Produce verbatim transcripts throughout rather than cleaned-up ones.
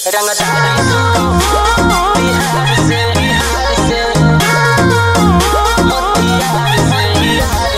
रंगदारी बिहार से बिहार से मोतिहार से बिहार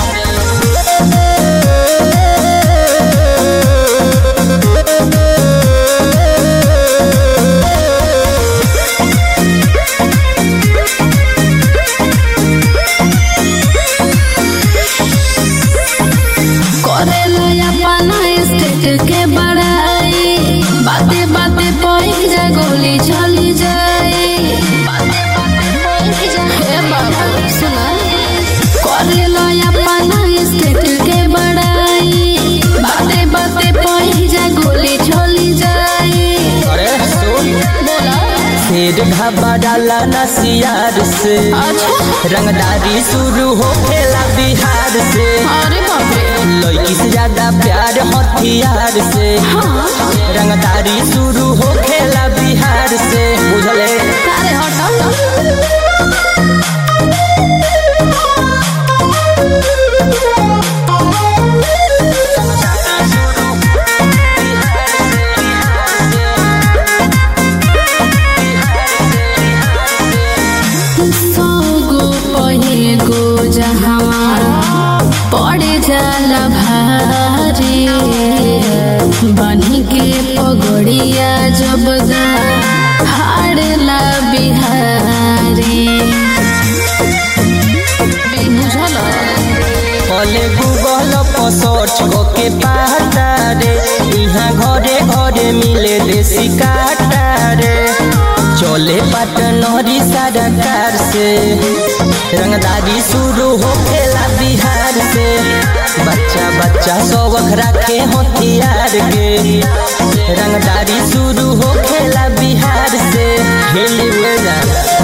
के बड़ाई बाते बाते पहुंच जा गोली चली जाए बाते बाते पहुंच जा हे बाबू सुना करे लो अपना स्टेट के बड़ाई बाते बाते पहुंच जा गोली चली जाए। अरे सुन बोला फिर घबराला नसियार से अच्छा रंगदारी शुरू हो खेला बिहार से। अरे बाप रे लड़की से ज्यादा प्यार हथियार से। हाँ रंगदारी शुरू हो खेला बिहार से बुझले। अरे हटाओ पड़े जाला भारी बनी के पगड़िया जब हाड़ला बिहारी बुझल पले गूगल पर सर्च के पाता रे यहाँ घरे घरे मिले देसी काटा रे। चले पटनरी सरकार से रंगदारी शुरू हो खेला बिहार से। बच्चा बच्चा शौक रखे हथियार के रंगदारी शुरू हो खेला बिहार से। खेल हुए जा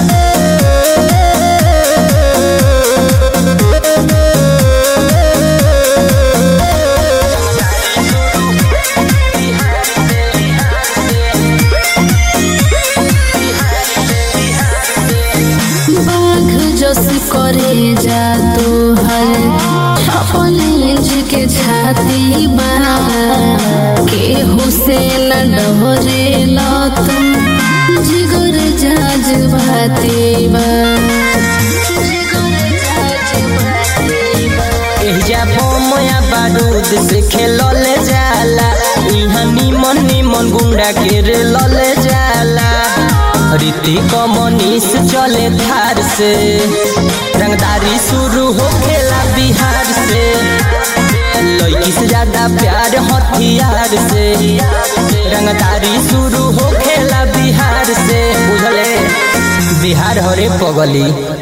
करे जा तो हर अपन इंच के छाती बना के हुसैन डोरे लो तुम जिगर जाज भाती बा एहिजा बमया बारूद से खेलल जाला। इहाँ निमन निमन गुंडा के रे लले जाला। रीति कमनीस चले थार से रंगदारी शुरू हो खेला बिहार से। लड़की से ज्यादा प्यार हथियार से। रंगदारी शुरू हो खेला बिहार से बुझले। बिहार हरे पगली।